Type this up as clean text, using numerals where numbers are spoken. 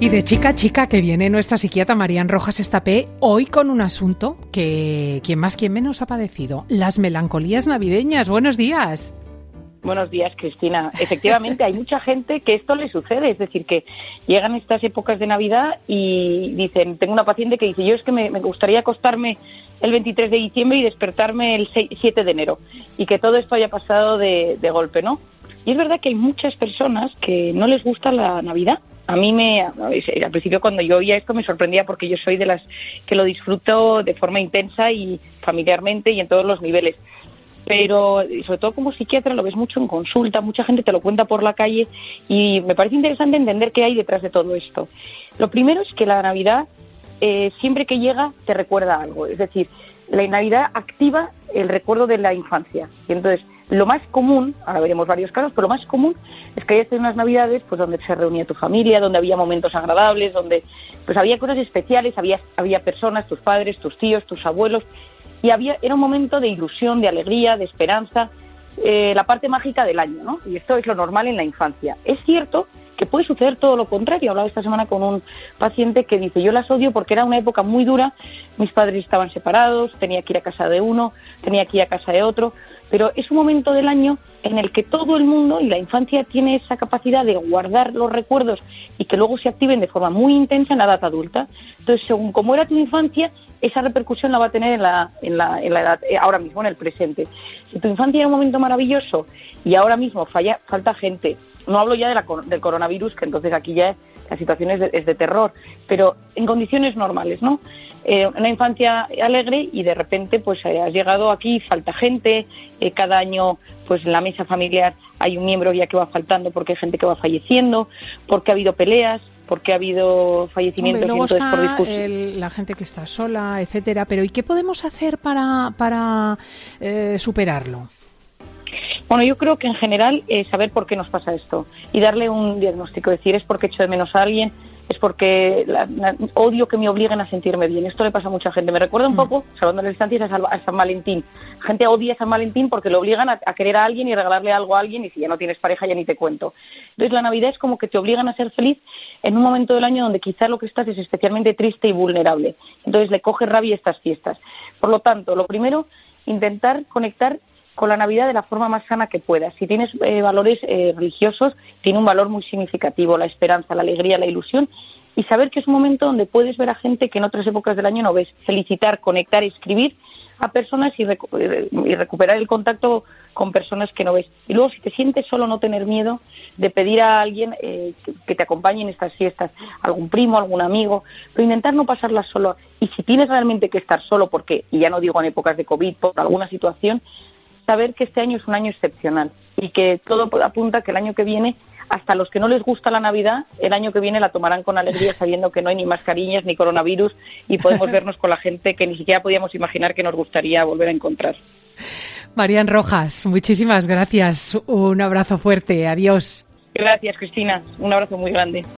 Y de chica a chica que viene nuestra psiquiatra Marian Rojas Estapé hoy con un asunto que quien más quien menos ha padecido, las melancolías navideñas. Buenos días. Buenos días, Cristina. Efectivamente, hay mucha gente que esto le sucede, es decir, que llegan estas épocas de Navidad y dicen, tengo una paciente que dice, yo es que me gustaría acostarme el 23 de diciembre y despertarme el 7 de enero y que todo esto haya pasado de golpe, ¿no? Y es verdad que hay muchas personas que no les gusta la Navidad. A mí al principio cuando yo oía esto me sorprendía porque yo soy de las que lo disfruto de forma intensa y familiarmente y en todos los niveles. Pero sobre todo como psiquiatra lo ves mucho en consulta, mucha gente te lo cuenta por la calle y me parece interesante entender qué hay detrás de todo esto. Lo primero es que la Navidad siempre que llega te recuerda algo, es decir, la Navidad activa el recuerdo de la infancia y entonces lo más común, ahora veremos varios casos, pero lo más común es que hayas tenido unas Navidades pues donde se reunía tu familia, donde había momentos agradables, donde pues había cosas especiales, había personas, tus padres, tus tíos, tus abuelos, y era un momento de ilusión, de alegría, de esperanza, la parte mágica del año, ¿no? Y esto es lo normal en la infancia. Es cierto que puede suceder todo lo contrario. Hablaba esta semana con un paciente que dice, yo las odio porque era una época muy dura, mis padres estaban separados, tenía que ir a casa de uno, tenía que ir a casa de otro, pero es un momento del año en el que todo el mundo y la infancia tiene esa capacidad de guardar los recuerdos y que luego se activen de forma muy intensa en la edad adulta. Entonces, según cómo era tu infancia, esa repercusión la va a tener en la edad, ahora mismo, en el presente. Si tu infancia era un momento maravilloso y ahora mismo falta gente, no hablo ya del coronavirus, que entonces aquí ya la situación es de terror, pero en condiciones normales, ¿no? Una infancia alegre y de repente pues has llegado aquí, falta gente, cada año pues en la mesa familiar hay un miembro ya que va faltando porque hay gente que va falleciendo, porque ha habido peleas, porque ha habido fallecimientos. Hombre, luego y entonces está por discusión. la gente que está sola, etcétera, pero ¿y qué podemos hacer para superarlo? Bueno, yo creo que en general saber por qué nos pasa esto y darle un diagnóstico, decir es porque echo de menos a alguien, es porque odio que me obliguen a sentirme bien. Esto le pasa a mucha gente. Me recuerda un poco, salvando las distancias, a San Valentín. La gente odia a San Valentín porque le obligan a querer a alguien y regalarle algo a alguien y si ya no tienes pareja ya ni te cuento. Entonces la Navidad es como que te obligan a ser feliz en un momento del año donde quizá lo que estás es especialmente triste y vulnerable. Entonces le coge rabia estas fiestas. Por lo tanto, lo primero, intentar conectar con la Navidad de la forma más sana que puedas. Si tienes valores religiosos, tiene un valor muy significativo, la esperanza, la alegría, la ilusión, y saber que es un momento donde puedes ver a gente que en otras épocas del año no ves, felicitar, conectar, escribir a personas y recuperar el contacto con personas que no ves. Y luego, si te sientes solo, no tener miedo de pedir a alguien que te acompañe en estas fiestas, algún primo, algún amigo, pero intentar no pasarlas solo. Y si tienes realmente que estar solo, porque, y ya no digo en épocas de COVID, por alguna situación, saber que este año es un año excepcional y que todo apunta que el año que viene, hasta los que no les gusta la Navidad, el año que viene la tomarán con alegría sabiendo que no hay ni mascarillas ni coronavirus y podemos vernos con la gente que ni siquiera podíamos imaginar que nos gustaría volver a encontrar. Marian Rojas, muchísimas gracias. Un abrazo fuerte. Adiós. Gracias, Cristina. Un abrazo muy grande.